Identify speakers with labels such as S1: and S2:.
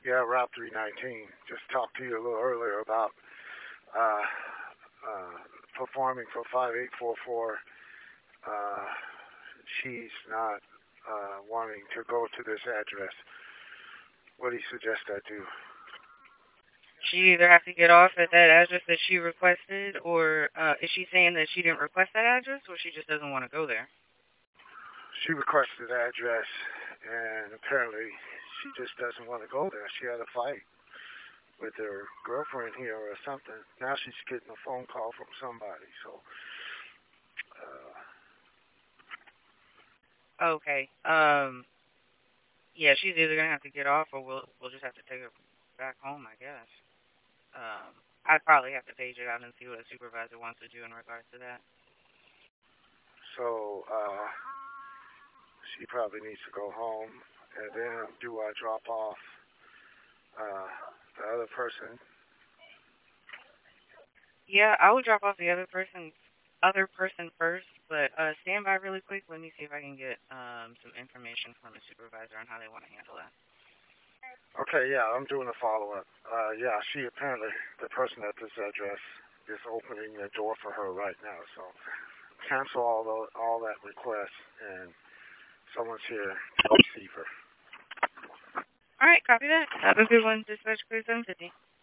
S1: Yeah, Route 319. Just talked to you a little earlier about uh, performing for 5844. Uh, she's not wanting to go to this address. What do you suggest I do?
S2: She either have to get off at that address that she requested, or is she saying that she didn't request that address, or she just doesn't want to go there?
S1: She requested the address, and apparently she just doesn't want to go there. She had a fight with her girlfriend here or something. Now she's getting a phone call from somebody. So, uh,
S2: Okay. Yeah, she's either gonna have to get off, or we'll just have to take her back home, I guess. I'd probably have to page it out and see what a supervisor wants to do in regards to that.
S1: so she probably needs to go home. And then do I drop off uh, the other person?
S2: Yeah, I would drop off the other person first, but stand by really quick. Let me see if I can get some information from a supervisor on how they want to handle that.
S1: Okay, yeah, I'm doing a follow up. Yeah, she apparently, the person at this address is opening the door for her right now. So cancel all that request, and someone's here to receive her.
S2: All right, copy that. Have a good one. Dispatch clear 750.